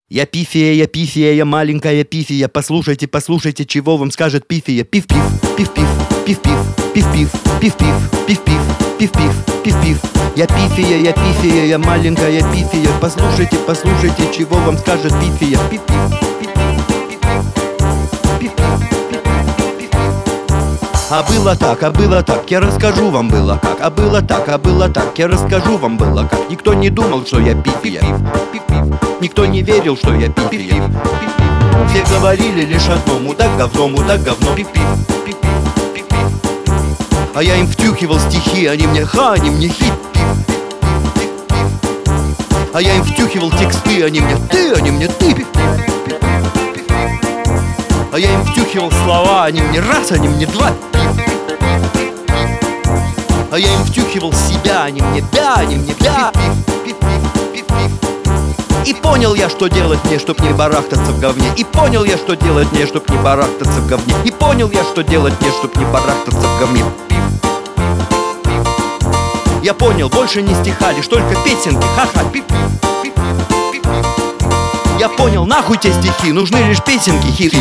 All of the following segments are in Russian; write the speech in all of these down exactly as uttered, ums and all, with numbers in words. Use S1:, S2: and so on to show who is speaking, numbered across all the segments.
S1: Я пифия, я пифия, я маленькая пифия. Послушайте, послушайте, чего вам скажет пифия. Пиф-пиф, пиф-пиф, пиф-пиф, пиф-пиф, пиф-пиф, пиф-пиф, пиф-пиф, пиф-пиф. Я пифия, я пифия, я маленькая пифия. Послушайте, послушайте, чего вам скажет пифия. Пиф-пиф, А было так, а было так, я расскажу вам было как. А было так, а было так, я расскажу вам было как. Никто не думал, что я пифия. Никто не верил, что я пифия. Все говорили лишь одно: мудак говно, мудак говно. А я им втюхивал стихи, они мне ха, они мне хит. А я им втюхивал тексты, они мне ты, они мне ты. А я им втюхивал слова, они мне раз, они мне два. А я им втюхивал себя, они мне да, они мне да. И понял я, что делать мне, чтоб не барахтаться в говне. И понял я, что делать мне, чтоб не барахтаться в говне. И понял я, что делать мне, чтоб не барахтаться в говне. Я понял, больше не стиха, лишь только песенки, ха-ха. Я понял, нахуй те стихи, нужны лишь песенки, хиты.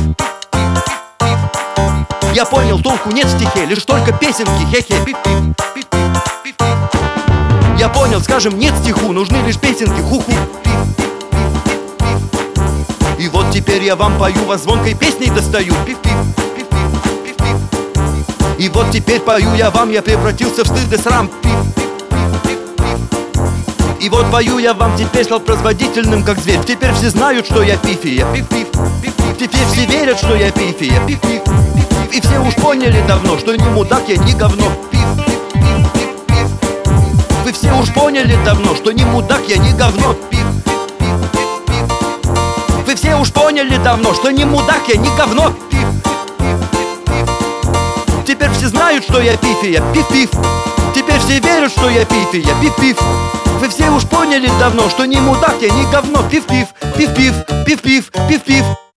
S1: Я понял, толку нет в стихе, лишь только песенки, хе-хе. Я понял, скажем, нет стиху, нужны лишь песенки, ху-ху. И вот теперь я вам пою, вас звонкой песней достаю. И вот теперь пою я вам, я превратился в стыд и срам. И вот пою я вам, теперь стал производительным, как зверь. Теперь все знают, что я пифия. Теперь все верят, что я пифия. И все уж поняли давно, что не мудак я, не говно. Вы все уж поняли давно, что не мудак я, не говно. Вы все уж поняли давно, что не мудак я, не говно. Теперь все знают, что я пифия. Пиф-пиф. Теперь все верят, что я пифия. Пиф-пиф. Вы все уж поняли давно, что не мудак я, не говно. Пиф-пиф, пиф-пиф, пиф-пиф, пиф-пиф.